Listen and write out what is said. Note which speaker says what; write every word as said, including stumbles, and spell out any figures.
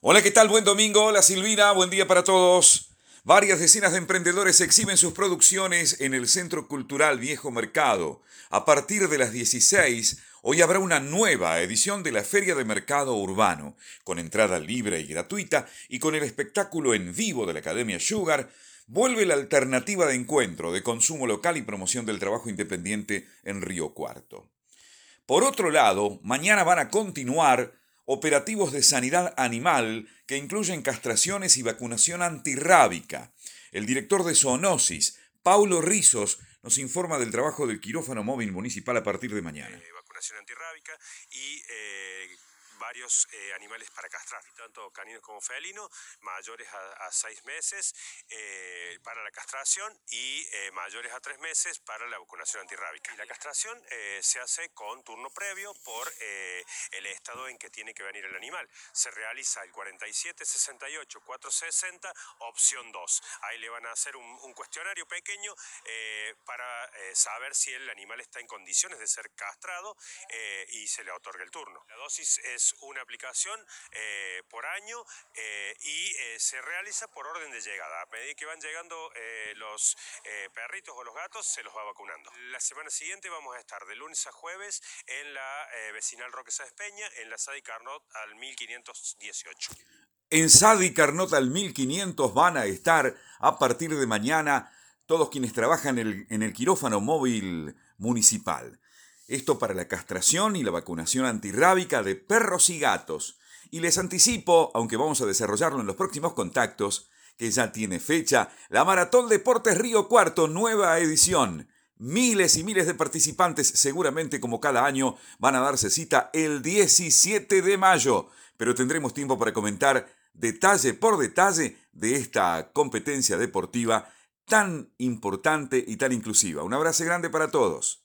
Speaker 1: Hola, ¿qué tal? Buen domingo. Hola, Silvina. Buen día para todos. Varias decenas de emprendedores exhiben sus producciones en el Centro Cultural Viejo Mercado. A partir de las dieciséis, hoy habrá una nueva edición de la Feria de Mercado Urbano, con entrada libre y gratuita y con el espectáculo en vivo de la Academia Sugar. Vuelve la alternativa de encuentro, de consumo local y promoción del trabajo independiente en Río Cuarto. Por otro lado, mañana van a continuar operativos de sanidad animal que incluyen castraciones y vacunación antirrábica. El director de Zoonosis, Paulo Rizos, nos informa del trabajo del quirófano móvil municipal a partir de mañana.
Speaker 2: Eh, vacunación antirrábica y eh, varios eh, animales para castrar, tanto caninos como felinos, mayores a, a seis meses eh, para la castración y eh, mayores a tres meses para la vacunación antirrábica. Y la castración eh, se hace con turno previo por eh, el estado en que tiene que venir el animal. Se realiza el cuarenta y siete sesenta y ocho cuatrocientos sesenta, opción dos. Ahí le van a hacer un, un cuestionario pequeño eh, para eh, saber si el animal está en condiciones de ser castrado eh, y se le otorga el turno. La dosis es una aplicación eh, por año eh, y eh, se realiza por orden de llegada. A medida que van llegando eh, los eh, perritos o los gatos, se los va vacunando. La semana siguiente vamos a estar de lunes a jueves en la eh, vecinal Roque Sáenz Peña, en la Sadi Carnot al mil quinientos dieciocho.
Speaker 1: En Sadi Carnot al mil quinientos van a estar a partir de mañana todos quienes trabajan en el, en el quirófano móvil municipal. Esto para la castración y la vacunación antirrábica de perros y gatos. Y les anticipo, aunque vamos a desarrollarlo en los próximos contactos, que ya tiene fecha, la Maratón Deportes Río Cuarto, nueva edición. Miles y miles de participantes, seguramente como cada año, van a darse cita el diecisiete de mayo. Pero tendremos tiempo para comentar detalle por detalle de esta competencia deportiva tan importante y tan inclusiva. Un abrazo grande para todos.